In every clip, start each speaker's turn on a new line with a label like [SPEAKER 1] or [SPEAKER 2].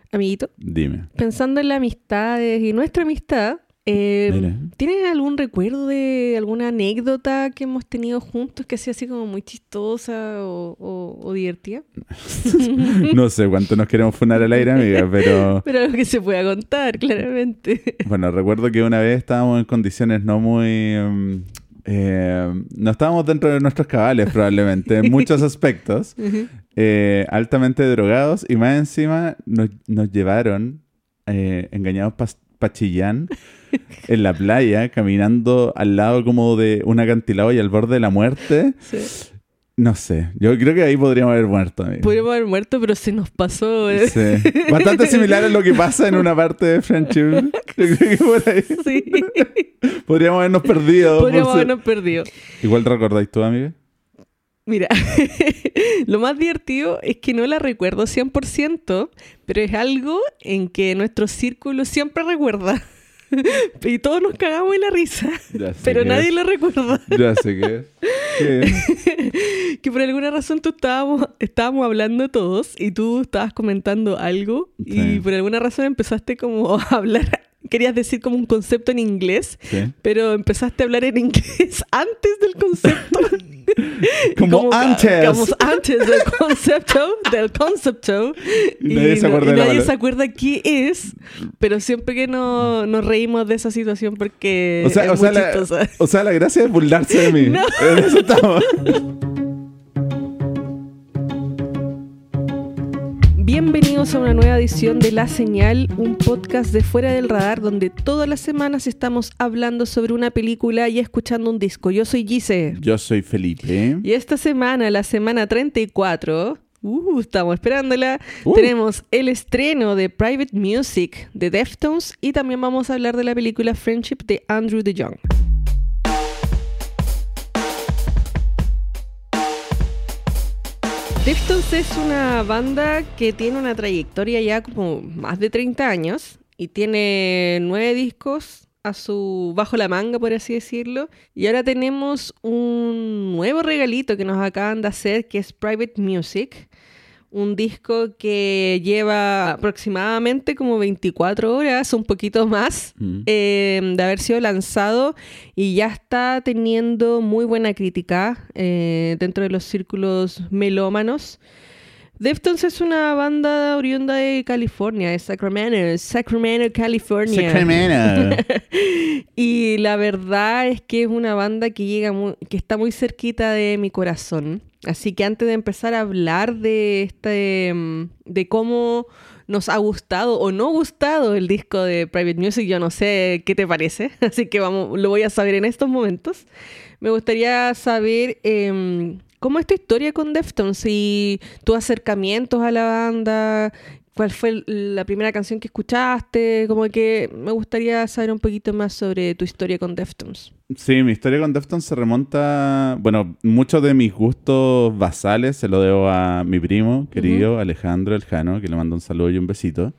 [SPEAKER 1] Amiguito,
[SPEAKER 2] Dime.
[SPEAKER 1] pensando en las amistades y nuestra amistad, ¿tienes algún recuerdo de alguna anécdota que hemos tenido juntos que sea así como muy chistosa o divertida?
[SPEAKER 2] No sé cuánto nos queremos funar al aire, amiga, pero...
[SPEAKER 1] Pero algo que se pueda contar, claramente.
[SPEAKER 2] Bueno, recuerdo que una vez estábamos en condiciones no muy... no estábamos dentro de nuestros cabales, probablemente, en muchos aspectos. Altamente drogados y más encima nos llevaron engañados para Chillán en la playa, caminando al lado como de un acantilado y al borde de la muerte.
[SPEAKER 1] Sí.
[SPEAKER 2] No sé, yo creo que ahí podríamos haber muerto, amigo.
[SPEAKER 1] Podríamos haber muerto, pero se nos pasó.
[SPEAKER 2] Sí. Bastante similar a lo que pasa en una parte de Friendship. Yo creo que por ahí
[SPEAKER 1] Sí.
[SPEAKER 2] podríamos habernos perdido.
[SPEAKER 1] Podríamos habernos perdido.
[SPEAKER 2] Igual recordáis tú, amiga.
[SPEAKER 1] Mira, lo más divertido es que no la recuerdo 100%, pero es algo en que nuestro círculo siempre recuerda. Y todos nos cagamos en la risa, pero nadie lo recuerda.
[SPEAKER 2] Ya sé qué es. ¿Qué es?
[SPEAKER 1] Que por alguna razón estábamos hablando todos y tú estabas comentando algo y por alguna razón empezaste como a hablar. Querías decir como un concepto en inglés, pero empezaste a hablar en inglés antes del concepto.
[SPEAKER 2] Como antes.
[SPEAKER 1] Como antes del concepto. Y nadie se acuerda qué es, pero siempre que nos reímos de esa situación porque es muy chistosa.
[SPEAKER 2] O sea, la gracia es burlarse de mí.
[SPEAKER 1] No.
[SPEAKER 2] En eso estamos.
[SPEAKER 1] Bienvenidos a una nueva edición de La Señal, un podcast de Fuera del Radar donde todas las semanas estamos hablando sobre una película y escuchando un disco. Yo soy Gise.
[SPEAKER 2] Yo soy Felipe.
[SPEAKER 1] Y esta semana, la semana 34, estamos esperándola, tenemos el estreno de Private Music de Deftones y también vamos a hablar de la película Friendship de Andrew DeYoung. Deftones es una banda que tiene una trayectoria ya como más de 30 años y tiene 9 discos bajo la manga, por así decirlo. Y ahora tenemos un nuevo regalito que nos acaban de hacer, que es Private Music. Un disco que lleva aproximadamente como 24 horas, un poquito más, de haber sido lanzado y ya está teniendo muy buena crítica dentro de los círculos melómanos. Deftones es una banda oriunda de California, de Sacramento, California.
[SPEAKER 2] Sacramento.
[SPEAKER 1] Y la verdad es que es una banda que está muy cerquita de mi corazón. Así que antes de empezar a hablar de cómo nos ha gustado o no gustado el disco de Private Music, yo no sé qué te parece, así que lo voy a saber en estos momentos. Me gustaría saber cómo es tu historia con Deftones y tus acercamientos a la banda. ¿Cuál fue la primera canción que escuchaste? Como que me gustaría saber un poquito más sobre tu historia con Deftones.
[SPEAKER 2] Sí, mi historia con Deftones se remonta... Bueno, muchos de mis gustos basales se lo debo a mi primo querido, Alejandro El Jano, que le mando un saludo y un besito.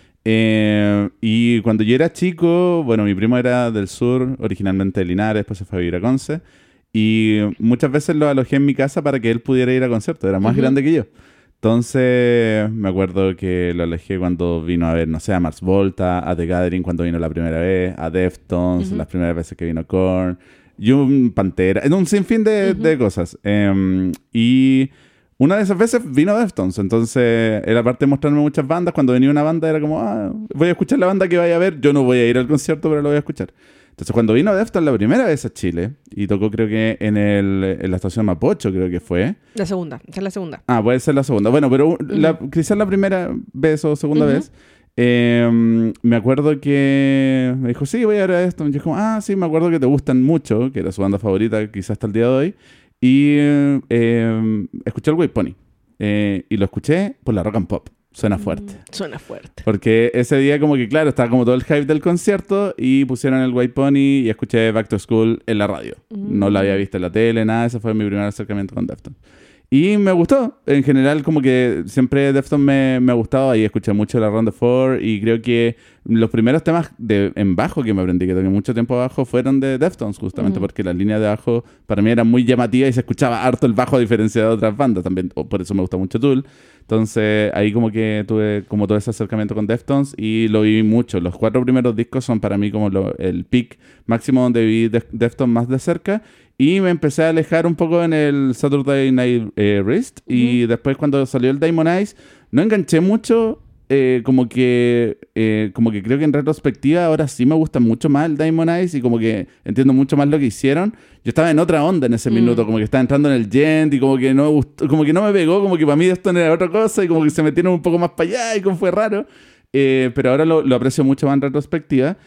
[SPEAKER 2] Y cuando yo era chico, bueno, mi primo era del sur, originalmente de Linares, después se fue a vivir a Conce. Y muchas veces lo alojé en mi casa para que él pudiera ir a conciertos. Era más grande que yo. Entonces, me acuerdo que lo alejé cuando vino a ver, no sé, a Mars Volta, a The Gathering cuando vino la primera vez, a Deftones, las primeras veces que vino Korn, y un Pantera, en un sinfín de cosas. Y una de esas veces vino Deftones, entonces era parte de mostrarme muchas bandas. Cuando venía una banda era como, voy a escuchar la banda que vaya a ver, yo no voy a ir al concierto, pero lo voy a escuchar. Entonces, cuando vino Deftones la primera vez a Chile, y tocó creo que en la estación Mapocho, creo que fue.
[SPEAKER 1] La segunda, esa es la segunda.
[SPEAKER 2] Puede ser la segunda. Bueno, pero quizás la primera vez o segunda vez, me acuerdo que me dijo, sí, voy a ver esto. Y yo como, sí, me acuerdo que te gustan mucho, que era su banda favorita quizás hasta el día de hoy. Y escuché el White Pony. Y lo escuché por la Rock and Pop. Suena fuerte.
[SPEAKER 1] Suena fuerte.
[SPEAKER 2] Porque ese día como que, claro, estaba como todo el hype del concierto y pusieron el White Pony y escuché Back to School en la radio. No la había visto en la tele, nada. Ese fue mi primer acercamiento con Deftones. Y me gustó. En general, como que siempre Deftones me ha gustado. Ahí escuché mucho la Round the Four y creo que los primeros temas en bajo que me aprendí, que toqué mucho tiempo bajo, fueron de Deftones, justamente porque las líneas de bajo para mí eran muy llamativas y se escuchaba harto el bajo a diferencia de otras bandas. También por eso me gusta mucho Tool. Entonces ahí como que tuve como todo ese acercamiento con Deftones y lo viví mucho. Los 4 primeros discos son para mí como el peak máximo donde viví Deftones más de cerca. Y me empecé a alejar un poco en el Saturday Night Wrist. Y después cuando salió el Diamond Eyes, no enganché mucho. Como que creo que en retrospectiva ahora sí me gusta mucho más el Diamond Eyes. Y como que entiendo mucho más lo que hicieron. Yo estaba en otra onda en ese minuto. Como que estaba entrando en el gent y como que no me gustó, como que no me pegó. Como que para mí esto era otra cosa. Y como que se metieron un poco más para allá y como fue raro. Pero ahora lo aprecio mucho más en retrospectiva.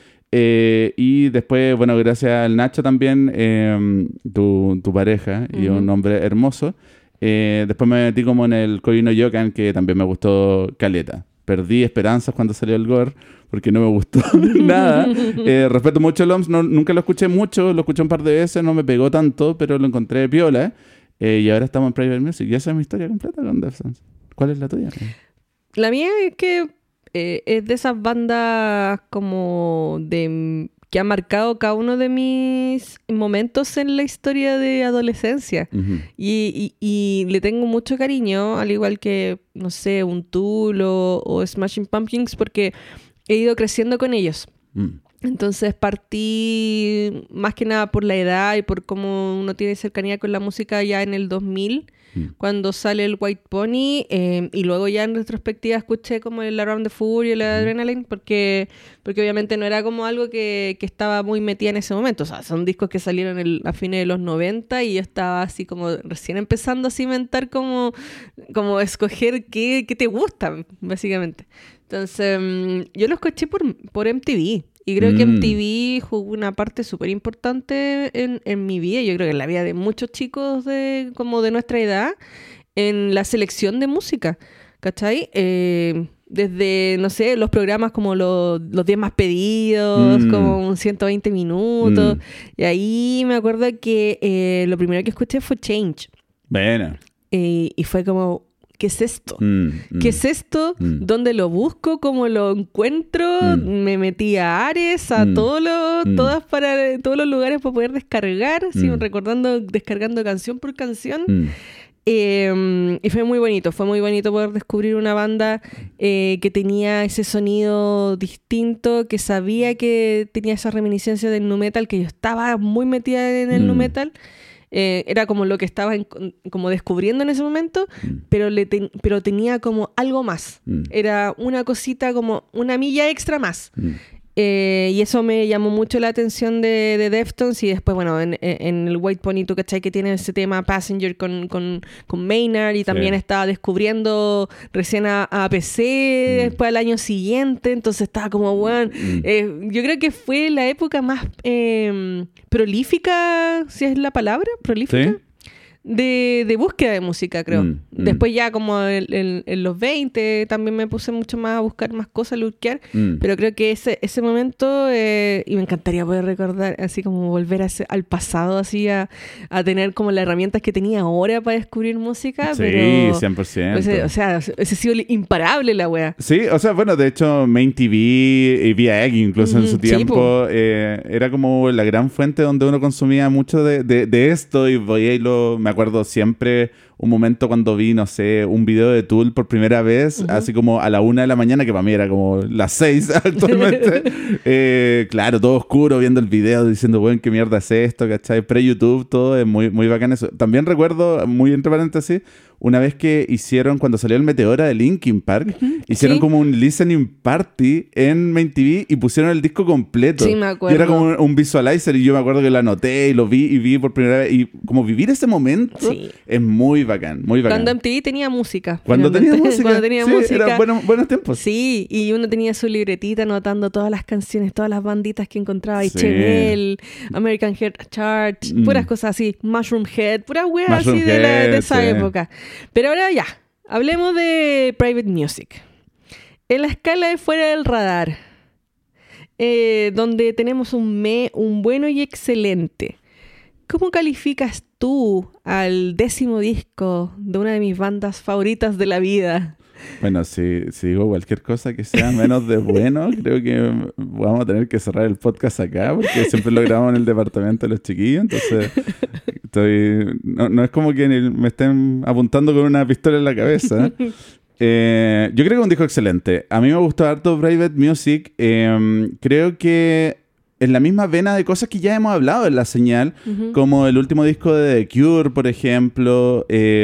[SPEAKER 2] Y después, bueno, gracias al Nacho también, tu pareja y un hombre hermoso. Después me metí como en el Koi no Yokan, que también me gustó caleta. Perdí esperanzas cuando salió el Gore porque no me gustó nada. Respeto mucho el OMS, nunca lo escuché mucho, lo escuché un par de veces, no me pegó tanto, pero lo encontré piola. Y ahora estamos en Private Music y esa es mi historia completa con Deftones. ¿Cuál es la tuya?
[SPEAKER 1] La mía es que es de esas bandas como que han marcado cada uno de mis momentos en la historia de adolescencia. Y le tengo mucho cariño, al igual que, no sé, un Tool o Smashing Pumpkins, porque he ido creciendo con ellos. Entonces partí más que nada por la edad y por cómo uno tiene cercanía con la música ya en el 2000, cuando sale el White Pony, y luego ya en retrospectiva escuché como el Around the Fury y el Adrenaline, porque obviamente no era como algo que estaba muy metida en ese momento. O sea, son discos que salieron a fines de los 90 y yo estaba así como recién empezando a cimentar como escoger qué te gusta, básicamente. Entonces, yo lo escuché por MTV. Y creo que MTV jugó una parte súper importante en mi vida, yo creo que en la vida de muchos chicos como de nuestra edad, en la selección de música, ¿cachai? Desde, no sé, los programas como los 10 más pedidos, como un 120 minutos. Y ahí me acuerdo que lo primero que escuché fue Change.
[SPEAKER 2] Bueno.
[SPEAKER 1] Y fue como... ¿qué es esto? ¿Qué es esto? ¿Dónde lo busco? ¿Cómo lo encuentro? Me metí a Ares, a todos los lugares para poder descargar, descargando canción por canción. Y fue muy bonito poder descubrir una banda que tenía ese sonido distinto, que sabía que tenía esa reminiscencia del nu metal, que yo estaba muy metida en el nu metal. Era como lo que estaba como descubriendo en ese momento, pero tenía como algo más. Era una cosita, como una milla extra más. Y eso me llamó mucho la atención de Deftones. Y después, bueno, en el White Pony, tú cachai que tiene ese tema Passenger con Maynard. Y también estaba descubriendo recién a PC después al año siguiente. Entonces estaba como, bueno, yo creo que fue la época más prolífica, si es la palabra, prolífica. ¿Sí? De búsqueda de música, creo. Después ya como en los 20 también me puse mucho más a buscar más cosas, a lurkear. Pero creo que ese momento, y me encantaría poder recordar, así como volver al pasado, así a tener como las herramientas que tenía ahora para descubrir música.
[SPEAKER 2] Sí,
[SPEAKER 1] pero,
[SPEAKER 2] 100%.
[SPEAKER 1] O sea, ese ha sido imparable la wea.
[SPEAKER 2] Sí, o sea, bueno, de hecho, Main TV y VIAG incluso en su tiempo, era como la gran fuente donde uno consumía mucho de esto. Y me acuerdo siempre un momento cuando vi, no sé, un video de Tool por primera vez, así como a la 1 de la mañana, que para mí era como las 6 actualmente. Claro, todo oscuro, viendo el video, diciendo, bueno, ¿qué mierda es esto? ¿Cachai? Pre-YouTube, todo es muy, muy bacán eso. También recuerdo, muy entre paréntesis, una vez que hicieron, cuando salió el Meteora de Linkin Park, hicieron como un listening party en Main TV y pusieron el disco completo.
[SPEAKER 1] Sí, me acuerdo.
[SPEAKER 2] Y era como un visualizer y yo me acuerdo que lo anoté y lo vi por primera vez. Y como vivir ese momento es muy bacán, muy bacán.
[SPEAKER 1] Cuando MTV tenía música.
[SPEAKER 2] Cuando tenía música. Eran buenos tiempos.
[SPEAKER 1] Sí, y uno tenía su libretita anotando todas las canciones, todas las banditas que encontraba. HML, American Heart Chart, puras cosas así. Mushroom Head, puras weas así de esa época. Pero ahora ya, hablemos de Private Music. En la escala de fuera del radar, donde tenemos un bueno y excelente, ¿cómo calificas tú al 10º disco de una de mis bandas favoritas de la vida?
[SPEAKER 2] Bueno, si digo cualquier cosa que sea menos de bueno, creo que vamos a tener que cerrar el podcast acá, porque siempre lo grabamos en el departamento de los chiquillos, entonces no es como que me estén apuntando con una pistola en la cabeza. Yo creo que es un disco excelente. A mí me gustó harto Private Music. Creo que en la misma vena de cosas que ya hemos hablado en La Señal, como el último disco de The Cure, por ejemplo,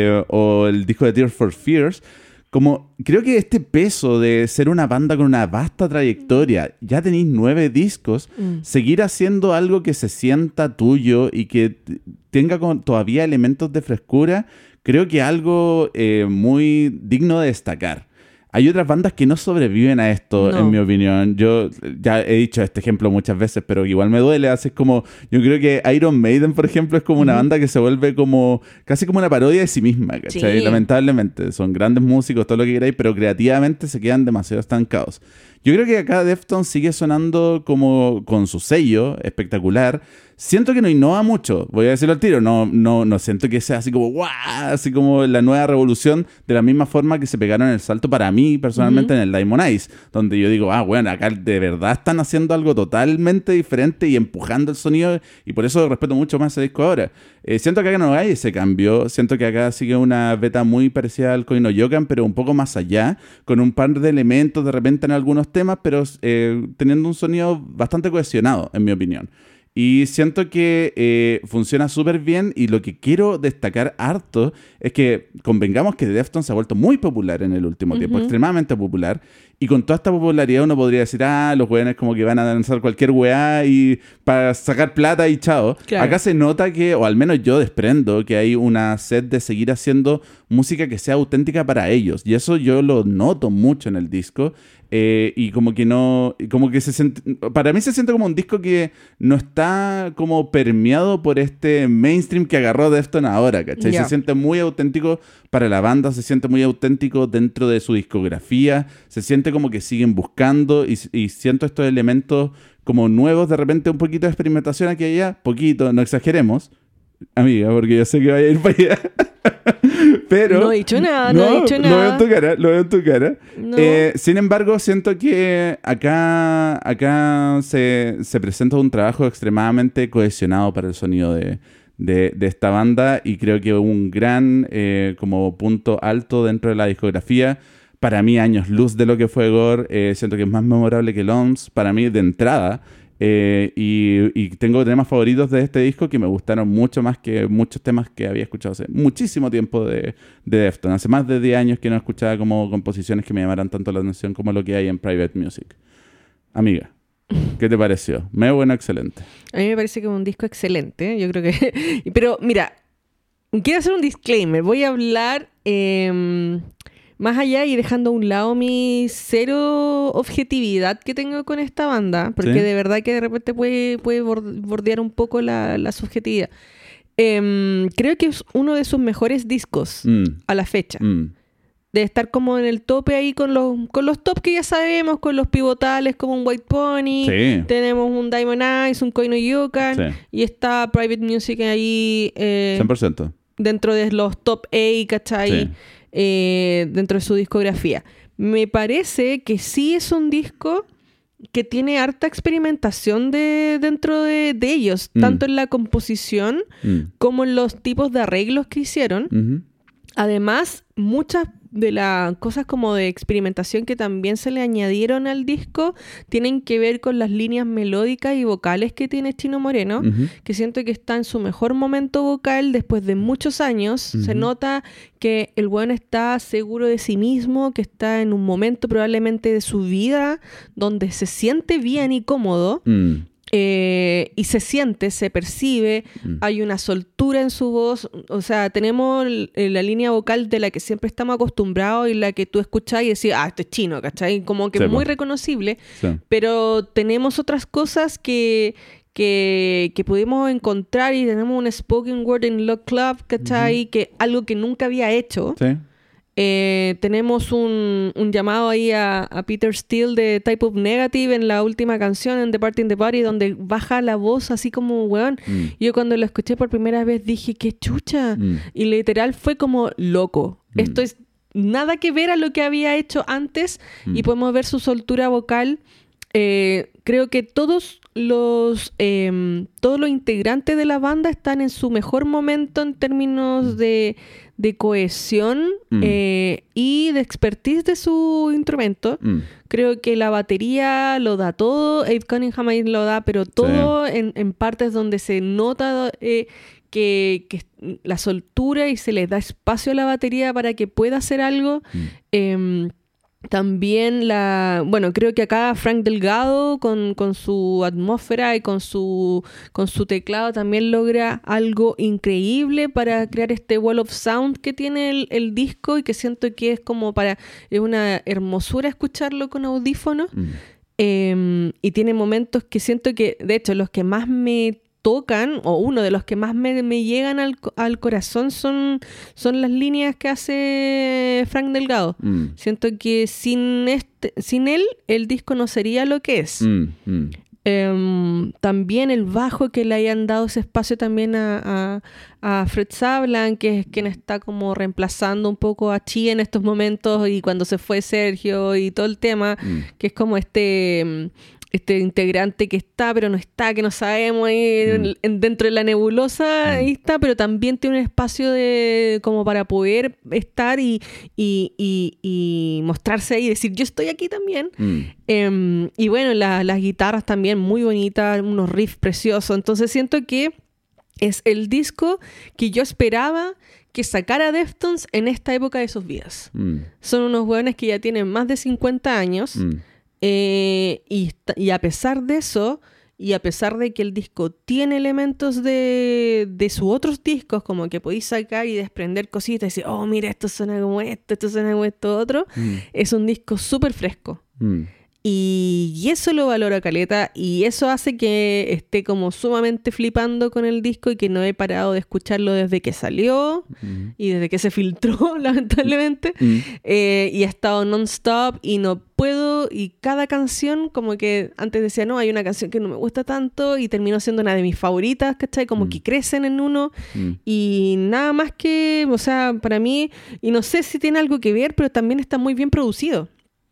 [SPEAKER 2] o el disco de Tears for Fears. Como creo que este peso de ser una banda con una vasta trayectoria, ya tenéis 9 discos, seguir haciendo algo que se sienta tuyo y que tenga todavía elementos de frescura, creo que algo muy digno de destacar. Hay otras bandas que no sobreviven a esto, en mi opinión. Yo ya he dicho este ejemplo muchas veces, pero igual me duele. Así como, yo creo que Iron Maiden, por ejemplo, es como una banda que se vuelve como casi como una parodia de sí misma, ¿cachai? Sí. Lamentablemente. Son grandes músicos, todo lo que queráis, pero creativamente se quedan demasiado estancados. Yo creo que acá Deftones sigue sonando como con su sello espectacular. Siento que no innova mucho, voy a decirlo al tiro. No siento que sea así como ¡guau! Así como la nueva revolución, de la misma forma que se pegaron el salto para mí personalmente en el Diamond Eyes, donde yo digo, bueno, acá de verdad están haciendo algo totalmente diferente y empujando el sonido, y por eso respeto mucho más ese disco ahora. Siento que acá no hay ese cambio, siento que acá sigue una beta muy parecida al Koino Yokan, pero un poco más allá, con un par de elementos de repente en algunos temas, pero teniendo un sonido bastante cohesionado, en mi opinión. Y siento que funciona súper bien, y lo que quiero destacar harto es que convengamos que Deftones se ha vuelto muy popular en el último tiempo, extremadamente popular, y con toda esta popularidad uno podría decir, los weones como que van a lanzar cualquier weá y para sacar plata y chao. Claro. Acá se nota que, o al menos yo desprendo, que hay una sed de seguir haciendo música que sea auténtica para ellos, y eso yo lo noto mucho en el disco. Y como que no, como que para mí se siente como un disco que no está como permeado por este mainstream que agarró Deftones ahora, ¿cachai? Yeah. Se siente muy auténtico para la banda, se siente muy auténtico dentro de su discografía, se siente como que siguen buscando, y siento estos elementos como nuevos, de repente un poquito de experimentación aquí y allá, poquito, no exageremos, amiga, porque yo sé que vaya a ir para allá. Pero
[SPEAKER 1] no he dicho nada, no he dicho nada.
[SPEAKER 2] Lo veo en tu cara. No. Sin embargo, siento que acá se presenta un trabajo extremadamente cohesionado para el sonido de esta banda, y creo que un gran como punto alto dentro de la discografía. Para mí, años luz de lo que fue Gore. Siento que es más memorable que Loms, para mí, de entrada. Y tengo temas favoritos de este disco que me gustaron mucho más que muchos temas que había escuchado hace muchísimo tiempo de Deftones. Hace más de 10 años que no escuchaba como composiciones que me llamaran tanto la atención como lo que hay en Private Music. Amiga, ¿qué te pareció? ¿Me bueno, excelente?
[SPEAKER 1] A mí me parece que es un disco excelente. Yo creo que... Pero mira, quiero hacer un disclaimer. Voy a hablar... más allá y dejando a un lado mi cero objetividad que tengo con esta banda, porque de verdad que de repente puede bordear un poco la subjetividad. Creo que es uno de sus mejores discos a la fecha. De estar como en el tope ahí con los top que ya sabemos, con los pivotales como un White Pony. Sí. Tenemos un Diamond Eyes, un Koino Yokan, y está Private Music ahí
[SPEAKER 2] 100%.
[SPEAKER 1] Dentro de los top A, ¿cachai? Sí. Dentro de su discografía. Me parece que sí es un disco que tiene harta experimentación dentro de ellos, tanto en la composición como en los tipos de arreglos que hicieron. Además, muchas de las cosas como de experimentación que también se le añadieron al disco tienen que ver con las líneas melódicas y vocales que tiene Chino Moreno, que siento que está en su mejor momento vocal después de muchos años. Se nota que el weón está seguro de sí mismo, que está en un momento probablemente de su vida donde se siente bien y cómodo. Y se siente, se percibe, hay una soltura en su voz. O sea, tenemos la línea vocal de la que siempre estamos acostumbrados y la que tú escuchás y decís, esto es Chino, ¿cachai? Como que muy reconocible. Sí. Pero tenemos otras cosas que pudimos encontrar, y tenemos un spoken word en Love Club, ¿cachai? Que algo que nunca había hecho. Sí. Tenemos un llamado ahí a Peter Steele de Type of Negative en la última canción, en Departing the Body, donde baja la voz así como, weón. Yo cuando lo escuché por primera vez dije, ¡qué chucha! Y literal fue como loco. Esto es nada que ver a lo que había hecho antes y podemos ver su soltura vocal. Creo que todos los integrantes de la banda están en su mejor momento en términos de cohesión y de expertise de su instrumento. Creo que la batería lo da todo, Abe Cunningham ahí lo da, pero todo en partes donde se nota que la soltura y se le da espacio a la batería para que pueda hacer algo. También creo que acá Frank Delgado con su atmósfera y con su teclado también logra algo increíble para crear este wall of sound que tiene el disco y que siento que es una hermosura escucharlo con audífonos. Y tiene momentos que siento que, de hecho, los que más me tocan, o uno de los que más me llegan al corazón son las líneas que hace Frank Delgado. Siento que sin él el disco no sería lo que es. También el bajo, que le hayan dado ese espacio también a Fred Sablan, que es quien está como reemplazando un poco a Chi en estos momentos, y cuando se fue Sergio y todo el tema, que es como este integrante que está, pero no está, que no sabemos, ahí dentro de la nebulosa, ahí está, pero también tiene un espacio como para poder estar y mostrarse ahí y decir, yo estoy aquí también. Y bueno, las guitarras también muy bonitas, unos riffs preciosos. Entonces siento que es el disco que yo esperaba que sacara Deftones en esta época de sus vidas. Son unos hueones que ya tienen más de 50 años. Y a pesar de eso, y a pesar de que el disco tiene elementos de sus otros discos, como que podéis sacar y desprender cositas y decir, oh, mira, esto suena como esto suena como esto otro, es un disco súper fresco. Y eso lo valoro caleta, y eso hace que esté como sumamente flipando con el disco y que no he parado de escucharlo desde que salió y desde que se filtró, lamentablemente. Y he estado non-stop y no puedo, y cada canción como que antes decía, no, hay una canción que no me gusta tanto, y terminó siendo una de mis favoritas, ¿cachai? Como que crecen en uno y nada más que, o sea, para mí, y no sé si tiene algo que ver, pero también está muy bien producido.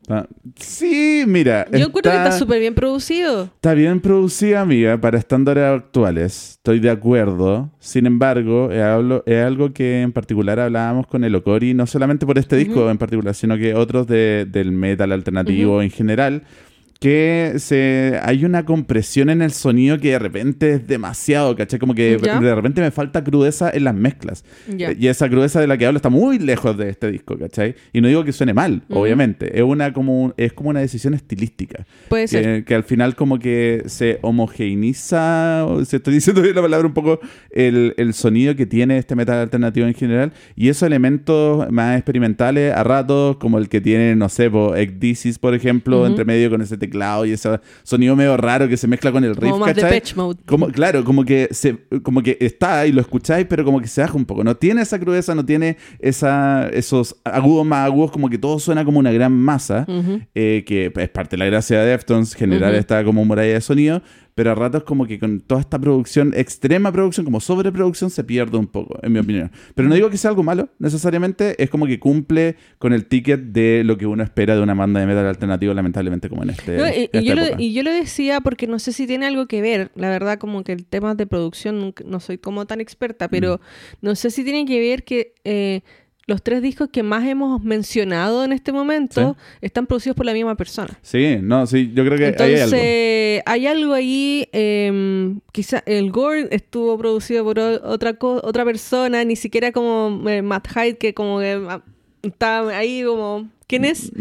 [SPEAKER 2] Sí, mira.
[SPEAKER 1] Yo encuentro que está súper bien producido.
[SPEAKER 2] Está bien producido, amiga, para estándares actuales. Estoy de acuerdo. Sin embargo, es algo que en particular hablábamos con el Okori, no solamente por este disco en particular, sino que otros del metal alternativo en general, que hay una compresión en el sonido que de repente es demasiado, ¿cachai? Como que de repente me falta crudeza en las mezclas. Y esa crudeza de la que hablo está muy lejos de este disco, ¿cachai? Y no digo que suene mal, obviamente. Es como una decisión estilística.
[SPEAKER 1] Puede ser.
[SPEAKER 2] Que al final como que se homogeneiza, se estoy diciendo bien la palabra un poco, el sonido que tiene este metal alternativo en general. Y esos elementos más experimentales a ratos, como el que tiene, no sé, Ecdysis, por ejemplo, entre medio con ese teclado y ese sonido medio raro que se mezcla con el riff,
[SPEAKER 1] como más Depeche Mode.
[SPEAKER 2] Claro, como que está y lo escucháis, pero como que se baja un poco. No tiene esa crudeza, no tiene esos agudos más agudos, como que todo suena como una gran masa, que es parte de la gracia de Deftones, generar esta como muralla de sonido, pero a ratos como que con toda esta producción, extrema producción, como sobreproducción, se pierde un poco, en mi opinión. Pero no digo que sea algo malo, necesariamente, es como que cumple con el ticket de lo que uno espera de una banda de metal alternativo, lamentablemente, como en
[SPEAKER 1] y yo lo decía porque no sé si tiene algo que ver, la verdad, como que el tema de producción no soy como tan experta, pero no sé si tiene que ver que los 3 discos que más hemos mencionado en este momento están producidos por la misma persona.
[SPEAKER 2] Sí, yo creo que
[SPEAKER 1] entonces, hay algo ahí. Quizá el Gore estuvo producido por otra persona, ni siquiera como Matt Hyde, que como que está ahí como... ¿Quién es?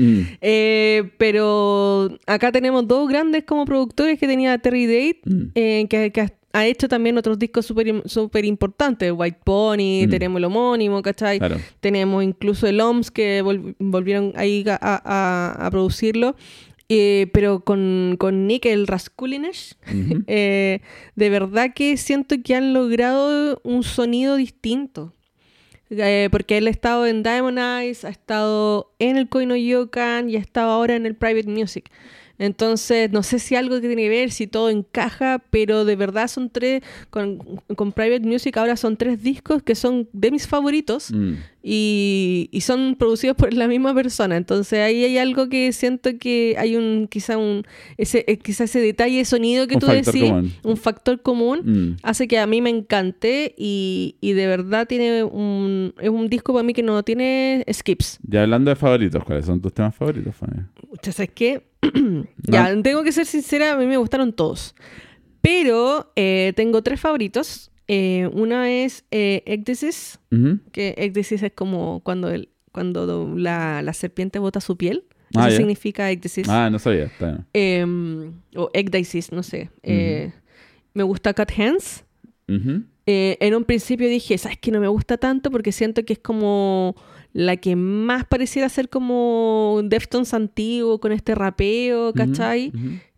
[SPEAKER 1] Pero acá tenemos 2 grandes como productores que tenía Terry Date, que ha hecho también otros discos súper importantes. White Pony, tenemos el homónimo, ¿cachai? Claro. Tenemos incluso el OMS, que volvieron ahí a producirlo. Pero con Nick, el Raskulinesh, de verdad que siento que han logrado un sonido distinto. porque él ha estado en Diamond Eyes, ha estado en el Koi no Yokan y ha estado ahora en el Private Music. Entonces, no sé si algo tiene que ver, si todo encaja, pero de verdad son 3, con Private Music ahora son 3 discos que son de mis favoritos y son producidos por la misma persona. Entonces, ahí hay algo que siento que hay quizá ese detalle de sonido que tú decís, un factor común, hace que a mí me encante y de verdad es un disco para mí que no tiene skips.
[SPEAKER 2] Ya hablando de favoritos, ¿cuáles son tus temas favoritos, Fanny?
[SPEAKER 1] ¿Sabes qué? Ya, tengo que ser sincera, a mí me gustaron todos. Pero tengo 3 favoritos. Una es Ecdysis, que Ecdysis es como cuando la serpiente bota su piel. Eso significa Ecdysis.
[SPEAKER 2] No sabía.
[SPEAKER 1] O Ecdysis, no sé. Me gusta Cut Hands. En un principio dije, ¿sabes qué? No me gusta tanto porque siento que es como la que más pareciera ser como Deftones antiguo, con este rapeo, ¿cachai?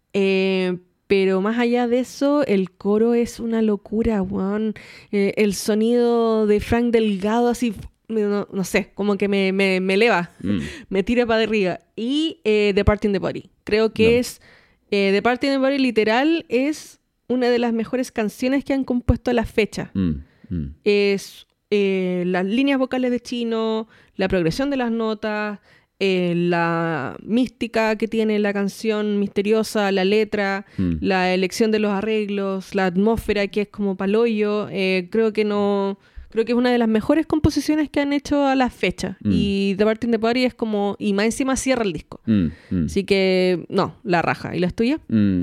[SPEAKER 1] Pero más allá de eso, el coro es una locura, weón. El sonido de Frank Delgado, así, no sé, como que me eleva, me tira para arriba. Y Departing the Body. Creo que es... Departing the Body, literal, es una de las mejores canciones que han compuesto a la fecha. Es... las líneas vocales de Chino, la progresión de las notas, la mística que tiene la canción misteriosa, la letra, la elección de los arreglos, la atmósfera que es como paloyo. Creo que es una de las mejores composiciones que han hecho a la fecha. Y The Party in the Party es como... Y más encima cierra el disco. Así que, no, la raja. ¿Y las tuyas?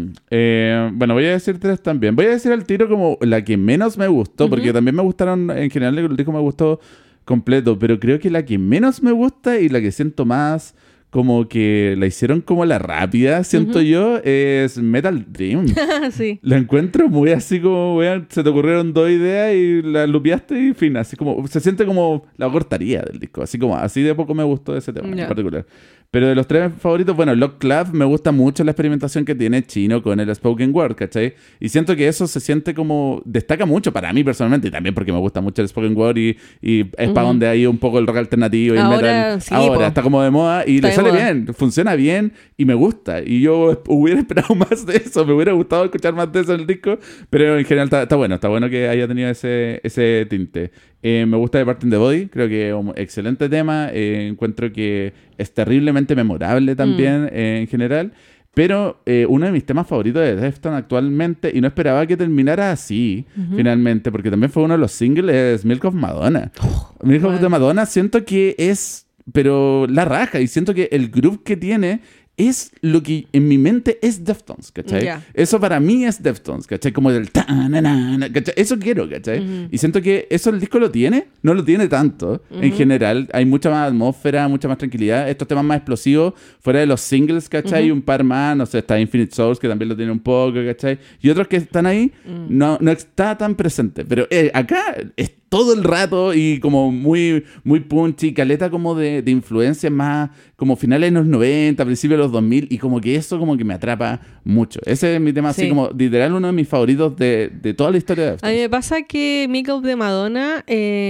[SPEAKER 2] Bueno, voy a decir 3 también. Voy a decir al tiro como la que menos me gustó, porque también me gustaron, en general el disco me gustó completo, pero creo que la que menos me gusta y la que siento más... como que la hicieron como la rápida, siento yo, es Metal Dream.
[SPEAKER 1] Sí.
[SPEAKER 2] La encuentro muy así como, weón, se te ocurrieron 2 ideas y las lupeaste y fin, así como, se siente como la cortaría del disco, así de poco me gustó ese tema en particular. Pero de los 3 favoritos, bueno, Lock Club me gusta mucho la experimentación que tiene Chino con el spoken word, ¿cachai? Y siento que eso se siente como... destaca mucho para mí personalmente, y también porque me gusta mucho el spoken word y es para donde hay un poco el rock alternativo y el metal.
[SPEAKER 1] Sí,
[SPEAKER 2] ahora está como de moda y le sale bien, funciona bien y me gusta. Y yo hubiera esperado más de eso, me hubiera gustado escuchar más de eso en el disco, pero en general está bueno que haya tenido ese tinte. Me gusta Departing the Body, creo que es un excelente tema, encuentro que es terriblemente memorable también en general, pero uno de mis temas favoritos de Deftones actualmente, y no esperaba que terminara así finalmente, porque también fue uno de los singles, es Milk of Madonna. Milk of Madonna siento que es, pero la raja, y siento que el groove que tiene es lo que en mi mente es Deftones, ¿cachai? Eso para mí es Deftones, ¿cachai? Como del ta-na-na-na, ¿cachai? Eso quiero, ¿cachai? Y siento que eso el disco lo tiene, no lo tiene tanto. En general, hay mucha más atmósfera, mucha más tranquilidad. Estos temas más explosivos, fuera de los singles, ¿cachai? Un par más, no sé, está Infinite Souls, que también lo tiene un poco, ¿cachai? Y otros que están ahí, no está tan presente. Pero acá es todo el rato y como muy, muy punchy, caleta como de influencias más como finales de los 90, principios de los 2000, y como que eso como que me atrapa mucho. Ese es mi tema, así como literal uno de mis favoritos de toda la historia de Deftones.
[SPEAKER 1] A mí me pasa que Milk of the Madonna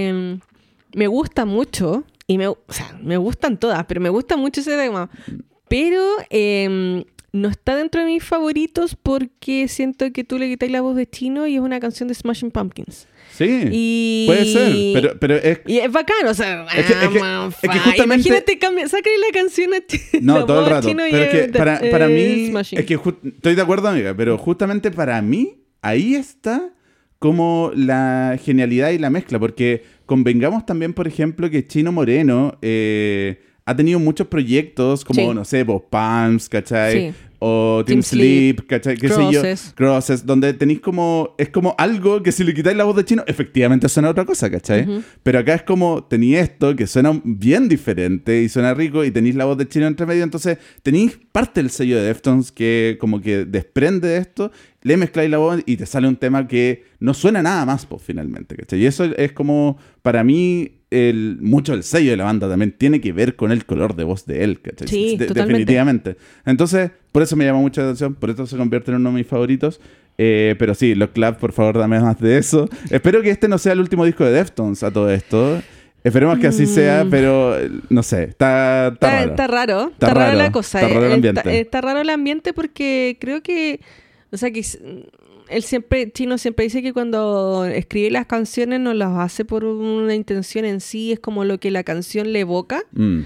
[SPEAKER 1] me gusta mucho, y me gustan todas, pero me gusta mucho ese tema. Pero no está dentro de mis favoritos porque siento que tú le quitas la voz de Chino y es una canción de Smashing Pumpkins.
[SPEAKER 2] Sí, puede ser, pero es...
[SPEAKER 1] Y es bacano, o sea...
[SPEAKER 2] Es que justamente...
[SPEAKER 1] Imagínate, sácale la canción a Chino.
[SPEAKER 2] No, todo el rato.
[SPEAKER 1] Chino,
[SPEAKER 2] pero es que para mí...
[SPEAKER 1] Smashing.
[SPEAKER 2] Es que estoy de acuerdo, amiga, pero justamente para mí, ahí está como la genialidad y la mezcla, porque convengamos también, por ejemplo, que Chino Moreno ha tenido muchos proyectos como, no sé, Bob Palms, ¿cachai?
[SPEAKER 1] Sí.
[SPEAKER 2] O Team Sleep, ¿cachai? ¿Qué sé yo? Crosses, donde tenéis como... Es como algo que si le quitáis la voz de Chino, efectivamente suena otra cosa, ¿cachai? Pero acá es como, tenéis esto que suena bien diferente y suena rico, y tenéis la voz de Chino entre medio, entonces tenéis parte del sello de Deftones que como que desprende de esto, le mezcláis la voz y te sale un tema que no suena nada más, pues, finalmente, ¿cachai? Y eso es como, para mí... mucho del sello de la banda también tiene que ver con el color de voz de él, ¿cachai?
[SPEAKER 1] Sí,
[SPEAKER 2] definitivamente. Entonces, por eso me llama mucho la atención, por eso se convierte en uno de mis favoritos. Pero sí, Lock Club, por favor, dame más de eso. Espero que este no sea el último disco de Deftones a todo esto. Esperemos que así sea, pero no sé, está raro.
[SPEAKER 1] Está raro.
[SPEAKER 2] Está
[SPEAKER 1] Está rara
[SPEAKER 2] raro.
[SPEAKER 1] la cosa.
[SPEAKER 2] Está raro el ambiente.
[SPEAKER 1] Está raro el ambiente porque creo que... O sea, que Chino siempre dice que cuando escribe las canciones no las hace por una intención en sí, es como lo que la canción le evoca.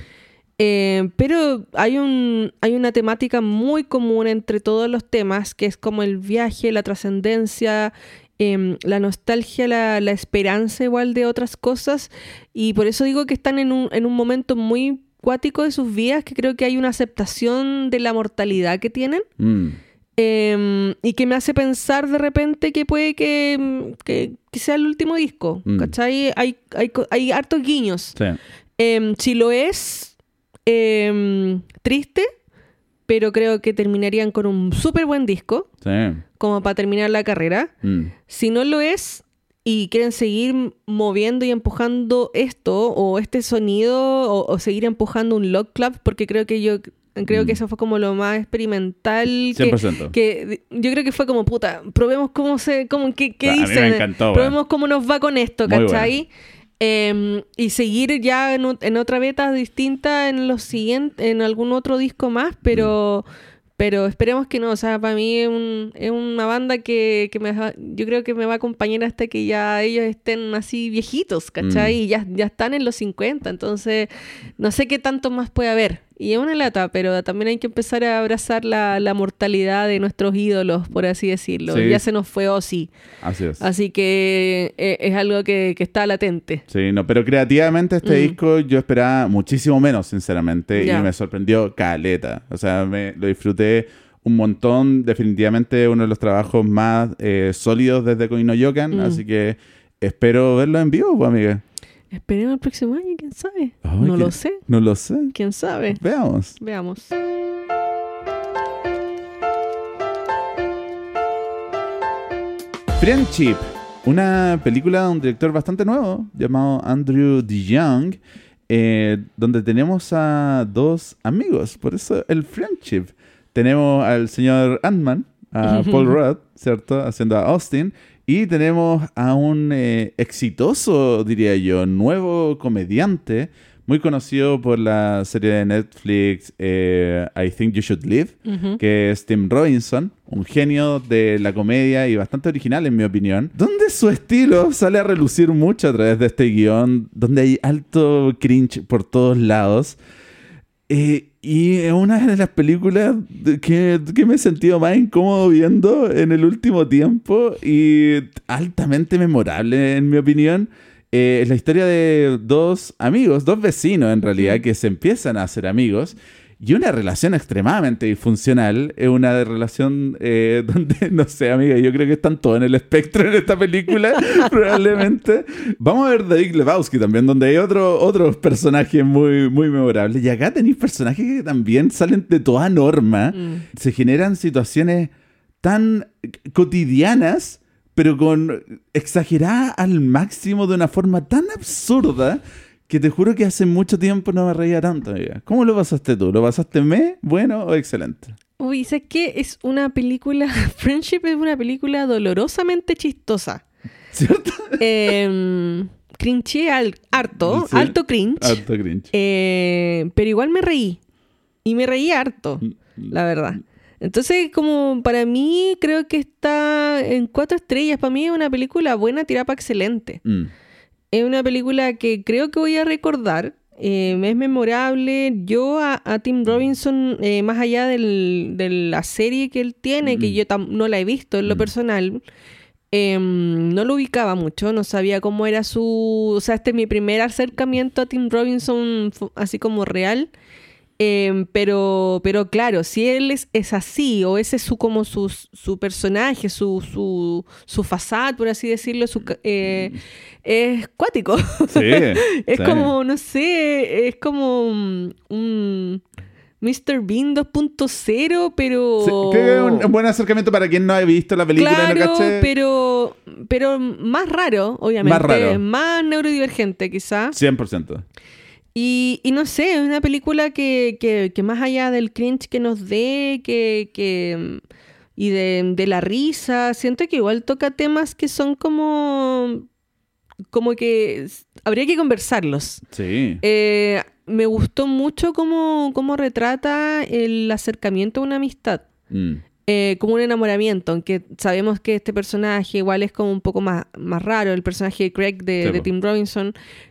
[SPEAKER 1] Pero hay una temática muy común entre todos los temas, que es como el viaje, la trascendencia, la nostalgia, la esperanza igual de otras cosas. Y por eso digo que están en un momento muy cuático de sus vidas, que creo que hay una aceptación de la mortalidad que tienen. Y que me hace pensar de repente que puede que sea el último disco, ¿cachai? Hay hartos guiños.
[SPEAKER 2] Sí.
[SPEAKER 1] Si lo es, triste, pero creo que terminarían con un súper buen disco,
[SPEAKER 2] Sí.
[SPEAKER 1] como para terminar la carrera. Si no lo es y quieren seguir moviendo y empujando esto o este sonido o seguir empujando un Love Club, porque creo que eso fue como lo más experimental.
[SPEAKER 2] 100%.
[SPEAKER 1] Que yo creo que fue como, puta, probemos qué
[SPEAKER 2] A mí
[SPEAKER 1] dicen.
[SPEAKER 2] me encantó,
[SPEAKER 1] Probemos cómo nos va con esto,
[SPEAKER 2] Muy
[SPEAKER 1] ¿cachai? Y seguir ya en otra beta distinta en algún otro disco más, pero esperemos que no. O sea, para mí es una banda que yo creo que me va a acompañar hasta que ya ellos estén así viejitos, ¿cachai? Y ya están en los 50, entonces no sé qué tanto más puede haber. Y es una lata, pero también hay que empezar a abrazar la mortalidad de nuestros ídolos, por así decirlo.
[SPEAKER 2] Sí.
[SPEAKER 1] Ya se nos fue Ozzy.
[SPEAKER 2] Así es.
[SPEAKER 1] Así que es algo que está latente.
[SPEAKER 2] Sí, no, pero creativamente este disco yo esperaba muchísimo menos, sinceramente,
[SPEAKER 1] Ya.
[SPEAKER 2] y me sorprendió caleta. O sea, lo disfruté un montón. Definitivamente uno de los trabajos más sólidos desde Koinoyokan, así que espero verlo en vivo, pues, amiga.
[SPEAKER 1] Esperemos el próximo año, quién sabe.
[SPEAKER 2] Ay,
[SPEAKER 1] No lo sé.
[SPEAKER 2] No lo sé.
[SPEAKER 1] ¿Quién sabe?
[SPEAKER 2] Veamos.
[SPEAKER 1] Veamos.
[SPEAKER 2] Friendship, una película de un director bastante nuevo llamado Andrew DeYoung, donde tenemos a dos amigos, por eso el Friendship. Tenemos al señor Ant-Man, a Paul Rudd, ¿cierto? Haciendo a Austin. Y tenemos a un exitoso, diría yo, nuevo comediante, muy conocido por la serie de Netflix I Think You Should Live, que es Tim Robinson, un genio de la comedia y bastante original en mi opinión, donde su estilo sale a relucir mucho a través de este guión, donde hay alto cringe por todos lados. Y es una de las películas que me he sentido más incómodo viendo en el último tiempo y altamente memorable, en mi opinión. Es la historia de dos amigos, dos vecinos en realidad, que se empiezan a hacer amigos. Y una relación extremadamente disfuncional. Es una relación donde, no sé, amiga, yo creo que están todos en el espectro en esta película, probablemente. Vamos a ver The Big Lebowski también, donde hay otros personajes muy, muy memorables. Y acá tenéis personajes que también salen de toda norma. Se generan situaciones tan cotidianas, pero exagerada al máximo de una forma tan absurda, que te juro que hace mucho tiempo no me reía tanto, amiga. ¿Cómo lo pasaste tú? ¿Lo pasaste bueno o excelente?
[SPEAKER 1] Uy, ¿sabes qué? Es una película... Friendship es una película dolorosamente chistosa.
[SPEAKER 2] ¿Cierto?
[SPEAKER 1] Crinché harto,
[SPEAKER 2] Sí.
[SPEAKER 1] alto cringe.
[SPEAKER 2] Alto cringe.
[SPEAKER 1] Pero igual me reí. Y me reí harto, la verdad. Entonces, como para mí, creo que está en 4 estrellas. Para mí es una película buena, tirada para excelente. Es una película que creo que voy a recordar. Es memorable. Yo a Tim Robinson, más allá de la serie que él tiene, que yo no la he visto en lo personal, no lo ubicaba mucho. No sabía cómo era O sea, este es mi primer acercamiento a Tim Robinson, así como real. Pero claro, si él es así, o ese es su personaje, su fazada, por así decirlo, es cuático.
[SPEAKER 2] Sí,
[SPEAKER 1] Es
[SPEAKER 2] sí.
[SPEAKER 1] como, no sé, es como un Mr. Bean 2.0, pero...
[SPEAKER 2] Sí, creo que es un buen acercamiento para quien no ha visto la película.
[SPEAKER 1] Claro,
[SPEAKER 2] ¿no caché?
[SPEAKER 1] pero más raro, obviamente.
[SPEAKER 2] Más raro.
[SPEAKER 1] Más neurodivergente, quizá.
[SPEAKER 2] 100%.
[SPEAKER 1] Y no sé, es una película que más allá del cringe que nos dé, y de la risa, siento que igual toca temas que son como como que habría que conversarlos.
[SPEAKER 2] Sí.
[SPEAKER 1] Me gustó mucho cómo retrata el acercamiento a una amistad. Como un enamoramiento, aunque sabemos que este personaje igual es como un poco más raro, el personaje de Craig de Tim Robinson,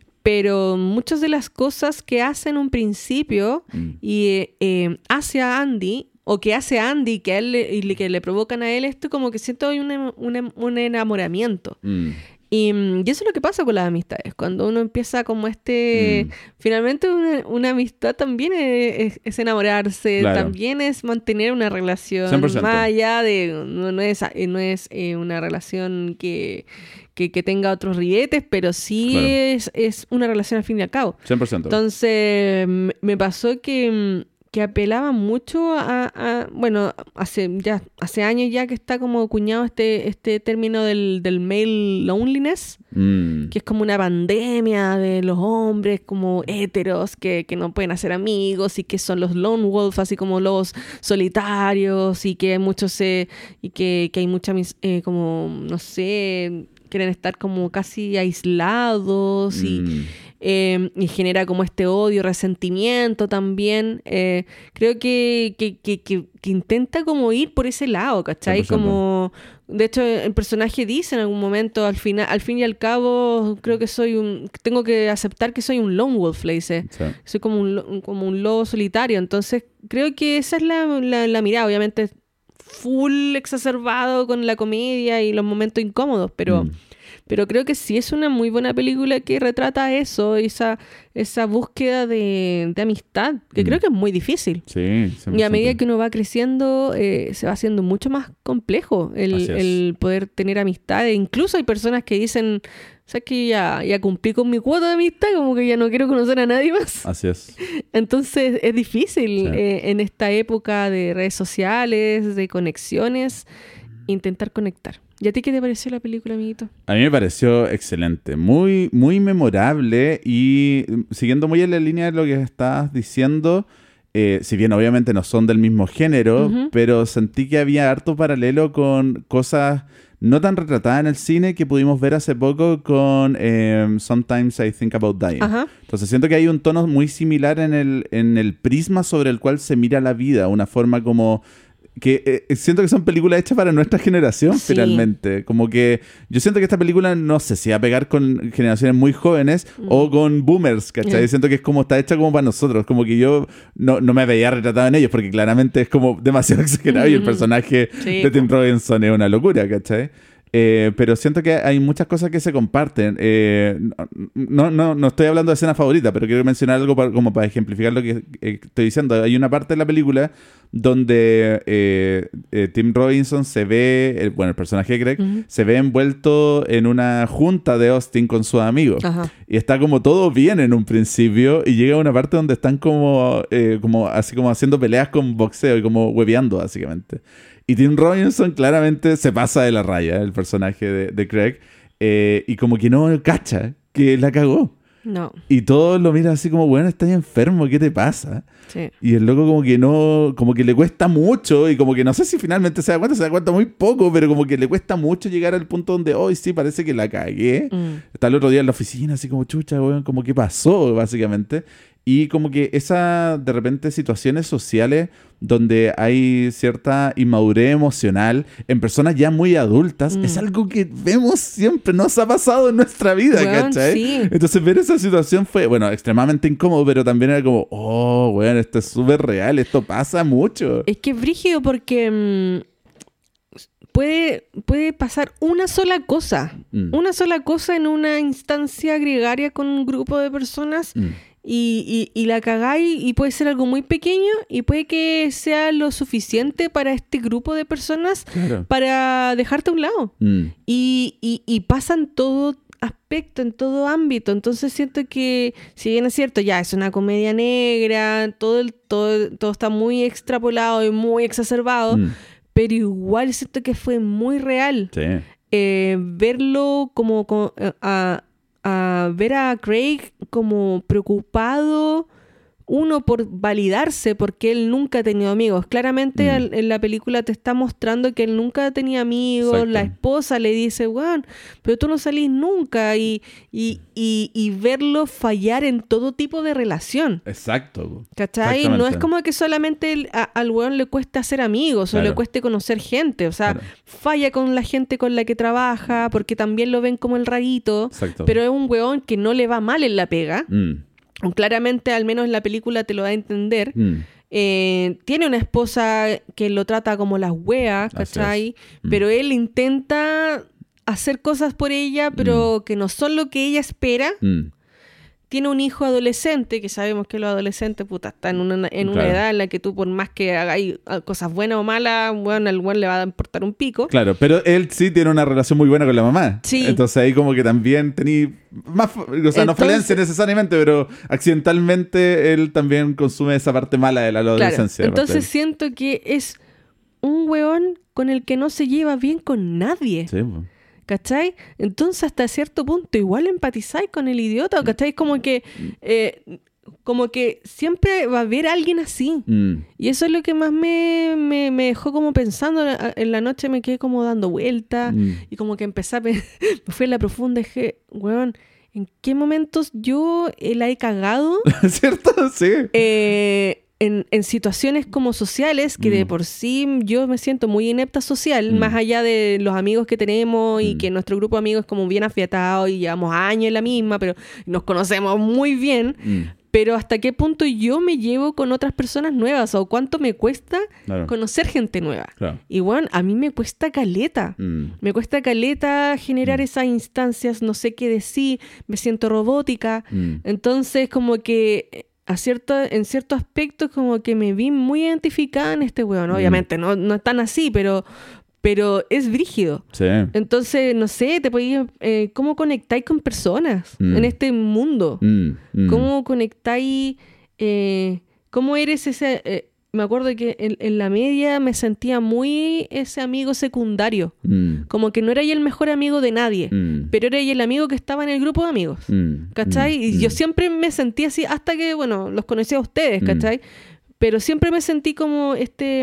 [SPEAKER 1] pero muchas de las cosas que hace en un principio y hace a Andy, o que hace a Andy que a él que le provocan a él esto, como que siento hoy un enamoramiento. Y eso es lo que pasa con las amistades. Cuando uno empieza como finalmente una amistad también es enamorarse, claro. También es mantener una relación
[SPEAKER 2] 100%.
[SPEAKER 1] Más allá de... No es una relación que tenga otros ribetes, pero sí claro. es una relación al fin y al cabo.
[SPEAKER 2] 100%.
[SPEAKER 1] Entonces me pasó que apelaba mucho bueno, hace años ya que está como acuñado este término del male loneliness, que es como una pandemia de los hombres como héteros que no pueden hacer amigos y que son los lone wolf, así como lobos solitarios, y que muchos y que hay mucha como, no sé, quieren estar como casi aislados y genera como este odio, resentimiento también. Creo que intenta como ir por ese lado, ¿cachai? 100%. Como, de hecho, el personaje dice en algún momento, al fin y al cabo, creo que tengo que aceptar que soy un lone wolf, le dice. Sí. Soy como un lobo solitario. Entonces, creo que esa es la mirada, obviamente full exacerbado con la comedia y los momentos incómodos, pero creo que sí es una muy buena película que retrata eso, esa búsqueda de amistad, que creo que es muy difícil.
[SPEAKER 2] Sí, 100%.
[SPEAKER 1] Y a medida que uno va creciendo, se va haciendo mucho más complejo el poder tener amistades. Incluso hay personas que dicen, ¿sabes que ya cumplí con mi cuota de amistad? Como que ya no quiero conocer a nadie más.
[SPEAKER 2] Así es.
[SPEAKER 1] Entonces es difícil en esta época de redes sociales, de conexiones, intentar conectar. ¿Y a ti qué te pareció la película, amiguito?
[SPEAKER 2] A mí me pareció excelente, muy, muy memorable y siguiendo muy en la línea de lo que estabas diciendo, si bien obviamente no son del mismo género, pero sentí que había harto paralelo con cosas no tan retratadas en el cine que pudimos ver hace poco con Sometimes I Think About Dying. Ajá. Entonces siento que hay un tono muy similar en el prisma sobre el cual se mira la vida, una forma como... que siento que son películas hechas para nuestra generación, sí. Finalmente. Como que yo siento que esta película no sé si va a pegar con generaciones muy jóvenes o con boomers, ¿cachai? Siento que es como está hecha como para nosotros, como que yo no me veía retratado en ellos porque claramente es como demasiado exagerado y el personaje de Tim Robinson es una locura, ¿cachai? Pero siento que hay muchas cosas que se comparten. No estoy hablando de escena favorita, pero quiero mencionar algo como para ejemplificar lo que estoy diciendo. Hay una parte de la película donde Tim Robinson se ve, el personaje de Greg, se ve envuelto en una junta de Austin con sus amigos. Ajá. Y está como todo bien en un principio y llega a una parte donde están como así como haciendo peleas con boxeo y como hueveando, básicamente. Y Tim Robinson claramente se pasa de la raya, el personaje de Craig, y como que no cacha que la cagó.
[SPEAKER 1] No.
[SPEAKER 2] Y todos lo miran así como, bueno, estás enfermo, ¿qué te pasa?
[SPEAKER 1] Sí.
[SPEAKER 2] Y el loco como que le cuesta mucho y como que no sé si finalmente se da cuenta muy poco, pero como que le cuesta mucho llegar al punto donde, hoy sí, parece que la cagué. Está el otro día en la oficina así como, chucha, weón, como que pasó, básicamente. Y como que de repente, situaciones sociales donde hay cierta inmadurez emocional en personas ya muy adultas, es algo que vemos siempre, nos ha pasado en nuestra vida, bueno, ¿cachai? Sí. Entonces ver esa situación fue, extremadamente incómodo, pero también era como, esto es súper real, esto pasa mucho.
[SPEAKER 1] Es que es brígido porque... Puede pasar una sola cosa en una instancia gregaria con un grupo de personas y la cagáis y puede ser algo muy pequeño y puede que sea lo suficiente para este grupo de personas para dejarte a un lado. Y pasa en todo aspecto, en todo ámbito. Entonces siento que, si bien es cierto, ya es una comedia negra, todo está muy extrapolado y muy exacerbado, pero igual siento que fue muy real.
[SPEAKER 2] Sí.
[SPEAKER 1] Verlo ver a Craig como preocupado uno por validarse, porque él nunca ha tenido amigos. Claramente en la película te está mostrando que él nunca tenía amigos.
[SPEAKER 2] Exacto.
[SPEAKER 1] La esposa le dice, weón, pero tú no salís nunca. Y verlo fallar en todo tipo de relación.
[SPEAKER 2] Exacto.
[SPEAKER 1] ¿Cachai? No es como que solamente al weón le cueste hacer amigos o le cueste conocer gente. O sea, falla con la gente con la que trabaja porque también lo ven como el rarito.
[SPEAKER 2] Exacto.
[SPEAKER 1] Pero es un weón que no le va mal en la pega. Claramente, al menos en la película te lo da a entender. Tiene una esposa que lo trata como las weas, ¿cachai? Pero él intenta hacer cosas por ella, pero que no son lo que ella espera. Tiene un hijo adolescente, que sabemos que los adolescentes, puta, están en una edad en la que tú, por más que hagáis cosas buenas o malas, bueno, al buen le va a importar un pico.
[SPEAKER 2] Claro, pero él sí tiene una relación muy buena con la mamá.
[SPEAKER 1] Sí.
[SPEAKER 2] Entonces ahí como que también tenía más, o sea, no falencia necesariamente, pero accidentalmente él también consume esa parte mala de la adolescencia.
[SPEAKER 1] Claro. Entonces siento que es un weón con el que no se lleva bien con nadie.
[SPEAKER 2] Sí, pues.
[SPEAKER 1] ¿Cachai? Entonces hasta cierto punto igual empatizáis con el idiota, ¿cachai? Como que siempre va a haber alguien así. Y eso es lo que más me dejó como pensando. En la noche me quedé como dando vueltas y como que empecé me fui a la profunda y dije, weón, ¿en qué momentos yo la he cagado?
[SPEAKER 2] ¿Cierto? Sí.
[SPEAKER 1] En situaciones como sociales, que de por sí yo me siento muy inepta social, más allá de los amigos que tenemos y que nuestro grupo de amigos es como bien afiatado y llevamos años en la misma, pero nos conocemos muy bien. Pero hasta qué punto yo me llevo con otras personas nuevas o cuánto me cuesta conocer gente nueva.
[SPEAKER 2] Claro.
[SPEAKER 1] Y bueno, a mí me cuesta caleta. Me cuesta caleta generar esas instancias, no sé qué decir, me siento robótica. Entonces como que en ciertos aspectos como que me vi muy identificada en este weón. Obviamente no es tan así, pero es brígido.
[SPEAKER 2] Sí.
[SPEAKER 1] Entonces, no sé, te podías... ¿cómo conectáis con personas en este mundo? ¿Cómo conectáis... ¿cómo eres ese... me acuerdo que en la media me sentía muy ese amigo secundario. Como que no era el mejor amigo de nadie, pero era el amigo que estaba en el grupo de amigos. ¿Cachai? Y yo siempre me sentí así hasta que, bueno, los conocí a ustedes, ¿cachai? Pero siempre me sentí como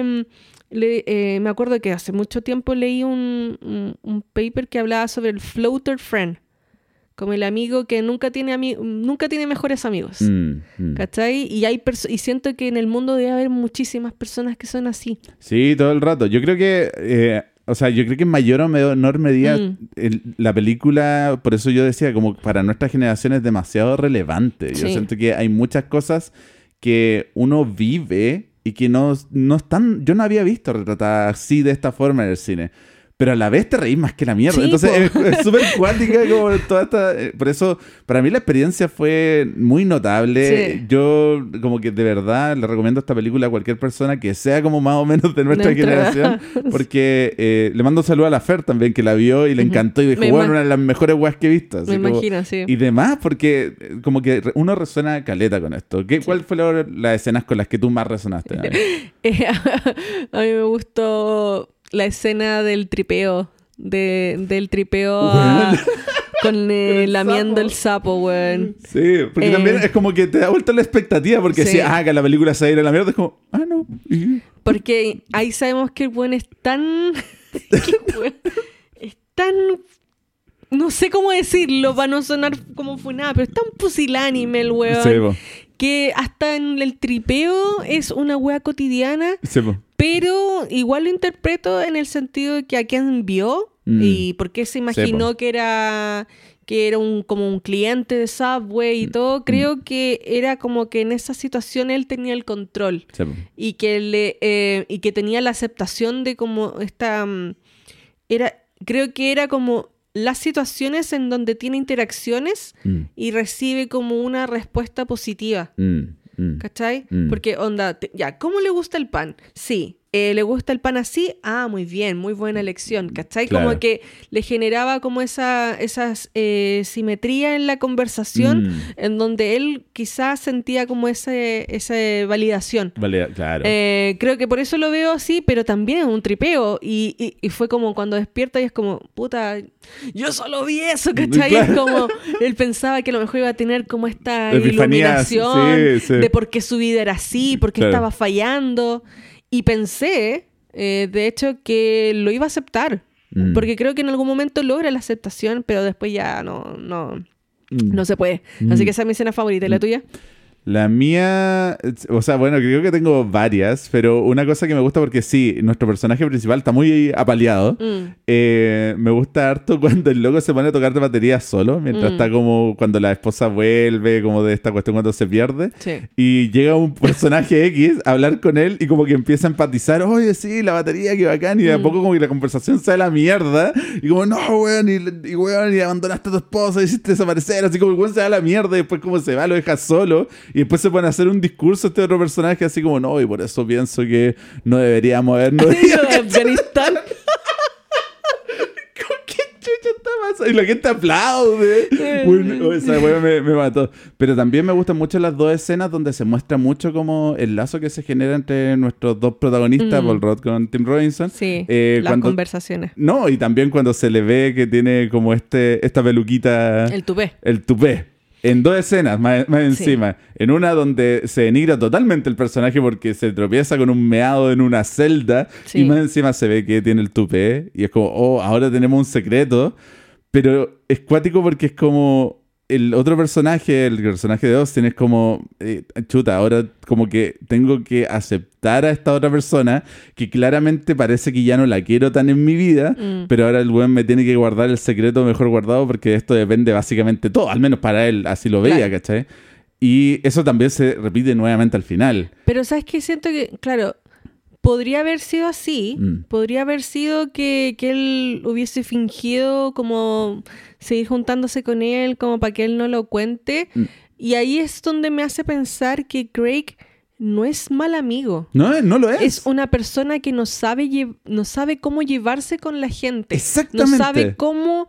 [SPEAKER 1] me acuerdo que hace mucho tiempo leí un paper que hablaba sobre el floater friend, como el amigo que nunca tiene mejores amigos, ¿cachai? Y siento que en el mundo debe haber muchísimas personas que son así.
[SPEAKER 2] Sí, todo el rato. Yo creo que en mayor o menor medida la película, por eso yo decía, como para nuestra generación es demasiado relevante. Yo siento que hay muchas cosas que uno vive y que no están... Yo no había visto retratadas así de esta forma en el cine. Pero a la vez te reís más que la mierda. Sí, entonces es súper cuántica como toda esta... Por eso, para mí la experiencia fue muy notable. Sí. Yo como que de verdad le recomiendo esta película a cualquier persona que sea como más o menos de nuestra generación. Porque le mando un saludo a la Fer también, que la vio y le encantó. Y dijo, bueno, una de las mejores weas que he visto. Así
[SPEAKER 1] me
[SPEAKER 2] como,
[SPEAKER 1] imagino, sí.
[SPEAKER 2] Y demás, porque como que uno resuena caleta con esto. ¿Cuál fue las escenas con las que tú más resonaste?
[SPEAKER 1] A mí me gustó... la escena del tripeo, del tripeo con lamiendo el sapo, weón.
[SPEAKER 2] Sí, porque también es como que te da vuelta la expectativa, porque si que la película se va a ir a la mierda, es como, no.
[SPEAKER 1] Porque ahí sabemos que el weón es tan... es tan... no sé cómo decirlo para no sonar como fue nada, pero es tan pusilánime el weón. Sí, que hasta en el tripeo es una wea cotidiana. Sí, pero igual lo interpreto en el sentido de que a quien vio y porque se imaginó que era como un cliente de Subway y todo. Creo que era como que en esa situación él tenía el control y que tenía la aceptación de como esta... creo que era como las situaciones en donde tiene interacciones y recibe como una respuesta positiva. ¿Cachai? Porque, ¿cómo le gusta el pan? Sí. ¿Le gusta el pan así? Ah, muy bien, muy buena elección, ¿cachai?
[SPEAKER 2] Claro.
[SPEAKER 1] Como que le generaba como esa simetría en la conversación, en donde él quizás sentía como esa validación.
[SPEAKER 2] Vale, claro.
[SPEAKER 1] Creo que por eso lo veo así, pero también es un tripeo. Y fue como cuando despierta y es como, puta, yo solo vi eso, ¿cachai?
[SPEAKER 2] Claro.
[SPEAKER 1] Es como, él pensaba que a lo mejor iba a tener como esta
[SPEAKER 2] Epifanía,
[SPEAKER 1] iluminación
[SPEAKER 2] sí.
[SPEAKER 1] de por qué su vida era así, por qué
[SPEAKER 2] Claro.
[SPEAKER 1] estaba fallando. Y pensé, de hecho, que lo iba a aceptar. Porque creo que en algún momento logra la aceptación, pero después ya no se puede. Así que esa es mi escena favorita. ¿Y la tuya?
[SPEAKER 2] La mía, o sea, bueno, creo que tengo varias, pero una cosa que me gusta porque sí, nuestro personaje principal está muy apaleado. Me gusta harto cuando el loco se pone a tocar de batería solo, mientras está como cuando la esposa vuelve, como de esta cuestión cuando se pierde.
[SPEAKER 1] Sí.
[SPEAKER 2] Y llega un personaje X a hablar con él y como que empieza a empatizar, oye, sí, la batería, qué bacán, y de a poco como que la conversación sale a la mierda, y como, no, weón, y abandonaste a tu esposa, y hiciste desaparecer, así como el weón se va a la mierda, y después como se va, lo deja solo. Y después se pone a hacer un discurso este otro personaje así como, no, y por eso pienso que no deberíamos habernos ido
[SPEAKER 1] de Afganistán.
[SPEAKER 2] ¿Qué chucha está pasando? Y la gente aplaude. Bueno, esa wea me mató. Pero también me gustan mucho las dos escenas donde se muestra mucho como el lazo que se genera entre nuestros dos protagonistas, Paul Rudd con Tim Robinson.
[SPEAKER 1] Sí, las
[SPEAKER 2] cuando...
[SPEAKER 1] conversaciones.
[SPEAKER 2] No, y también cuando se le ve que tiene como esta peluquita...
[SPEAKER 1] El tupé.
[SPEAKER 2] El tupé. En dos escenas más encima. Sí. En una donde se denigra totalmente el personaje porque se tropieza con un meado en una celda. Sí. Y más encima se ve que tiene el tupé. Y es como, oh, ahora tenemos un secreto. Pero es cuático porque es como... El otro personaje, el personaje de Austin, es como... chuta, ahora como que tengo que aceptar a esta otra persona que claramente parece que ya no la quiero tan en mi vida, pero ahora el weón me tiene que guardar el secreto mejor guardado porque de esto depende básicamente todo. Al menos para él así lo veía, claro. ¿Cachai? Y eso también se repite nuevamente al final.
[SPEAKER 1] Pero ¿sabes qué? Siento que, claro... Podría haber sido así, podría haber sido que él hubiese fingido como seguir juntándose con él, como para que él no lo cuente. Y ahí es donde me hace pensar que Craig no es mal amigo.
[SPEAKER 2] No lo es.
[SPEAKER 1] Es una persona que no sabe cómo llevarse con la gente.
[SPEAKER 2] Exactamente.
[SPEAKER 1] No sabe cómo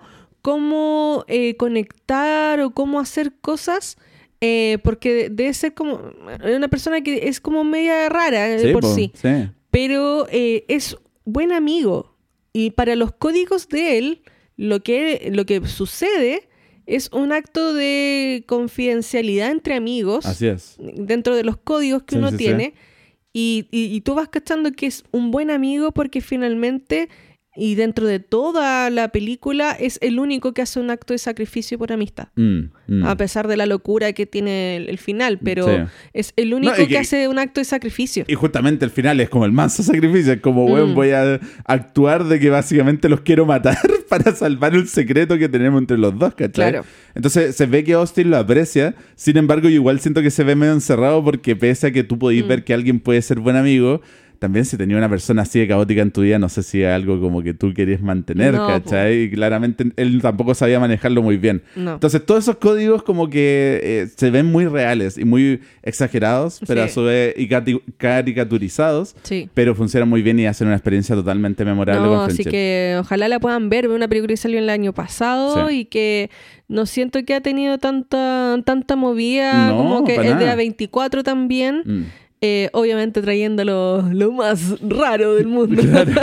[SPEAKER 1] conectar o cómo hacer cosas... porque debe ser como una persona que es como media rara por sí. Pero es buen amigo. Y para los códigos de él, lo que sucede es un acto de confidencialidad entre amigos.
[SPEAKER 2] Así es.
[SPEAKER 1] Dentro de los códigos que uno tiene. Sí. Y tú vas cachando que es un buen amigo porque finalmente... Y dentro de toda la película es el único que hace un acto de sacrificio por amistad. A pesar de la locura que tiene el final, pero es el único que hace un acto de sacrificio.
[SPEAKER 2] Y justamente el final es como el manso sacrificio. Es como, bueno, voy a actuar de que básicamente los quiero matar para salvar el secreto que tenemos entre los dos, ¿cachai?
[SPEAKER 1] Claro.
[SPEAKER 2] Entonces se ve que Austin lo aprecia. Sin embargo, yo igual siento que se ve medio encerrado porque pese a que tú podís ver que alguien puede ser buen amigo... También si tenía una persona así de caótica en tu vida, no sé si es algo como que tú querías mantener, no, ¿cachai? Y claramente él tampoco sabía manejarlo muy bien. No. Entonces todos esos códigos como que se ven muy reales y muy exagerados, pero a su vez y caricaturizados, pero funcionan muy bien y hacen una experiencia totalmente memorable con Friendship.
[SPEAKER 1] Así que ojalá la puedan ver. Una película que salió el año pasado y que no siento que ha tenido tanta movida como que es de A24 también. Obviamente trayendo lo más raro del mundo. Claro.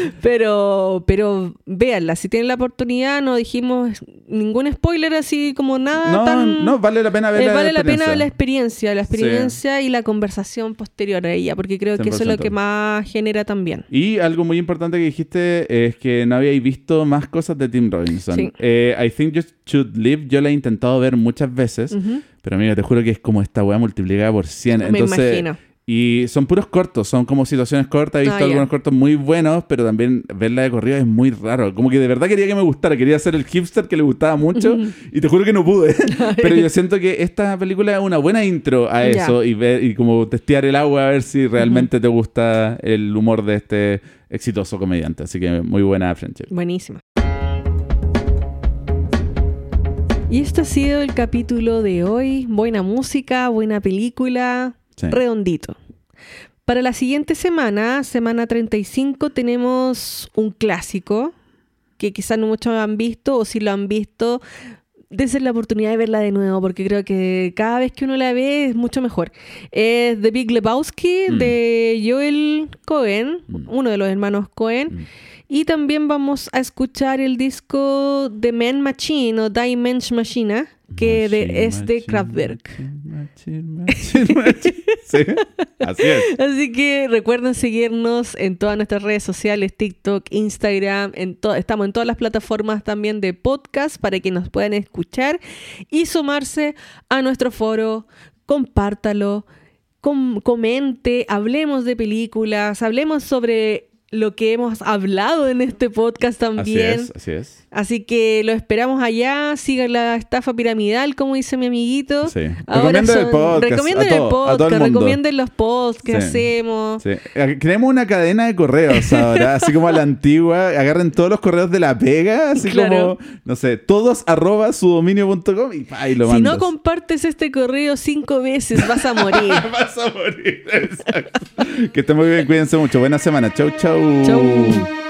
[SPEAKER 1] pero véanla, si tienen la oportunidad, no dijimos ningún spoiler así como nada.
[SPEAKER 2] No, vale la pena ver
[SPEAKER 1] vale la pena la experiencia y la conversación posterior a ella, porque creo 100%. Que eso es lo que más genera también.
[SPEAKER 2] Y algo muy importante que dijiste es que no habíais visto más cosas de Tim Robinson. Sí. I Think You Should Live, yo la he intentado ver muchas veces, pero amigo, te juro que es como esta weá multiplicada por 100. Entonces, me imagino. Y son puros cortos, son como situaciones cortas. He visto algunos cortos muy buenos, pero también verla de corrido es muy raro. Como que de verdad quería que me gustara, quería ser el hipster que le gustaba mucho y te juro que no pude. Pero yo siento que esta película es una buena intro a eso y ver y como testear el agua a ver si realmente te gusta el humor de este exitoso comediante. Así que muy buena Friendship.
[SPEAKER 1] Buenísima. Y este ha sido el capítulo de hoy. Buena música, buena película. Sí. Redondito. Para la siguiente semana, semana 35, tenemos un clásico que quizás no muchos han visto, o si lo han visto, dense la oportunidad de verla de nuevo, porque creo que cada vez que uno la ve es mucho mejor. Es The Big Lebowski de Joel Cohen, uno de los hermanos Cohen. Y también vamos a escuchar el disco de Man Machine o Die Mensch Machina, que es de Kraftwerk.
[SPEAKER 2] Sí, así es.
[SPEAKER 1] Así que recuerden seguirnos en todas nuestras redes sociales, TikTok, Instagram, estamos en todas las plataformas también de podcast para que nos puedan escuchar y sumarse a nuestro foro, compártalo, comente, hablemos de películas, hablemos sobre lo que hemos hablado en este podcast también.
[SPEAKER 2] Así es.
[SPEAKER 1] Así que lo esperamos allá. Sigan la estafa piramidal, como dice mi amiguito.
[SPEAKER 2] Sí. Recomienden el podcast.
[SPEAKER 1] Recomienden los posts que hacemos.
[SPEAKER 2] Sí. Creemos una cadena de correos ahora, así como a la antigua. Agarren todos los correos de la pega, así como, no sé, todos @sudominio.com y lo mandas.
[SPEAKER 1] Si no compartes este correo 5 veces, vas a morir.
[SPEAKER 2] Vas a morir, exacto. Que estén muy bien, cuídense mucho. Buena semana. Chau, chau.
[SPEAKER 1] Chau.